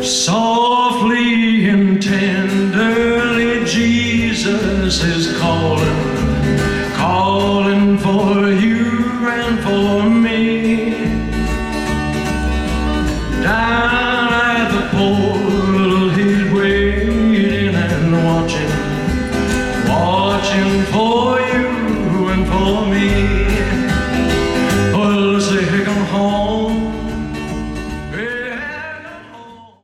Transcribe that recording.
Softly and tenderly Jesus is calling, calling for you and for me. Down at the port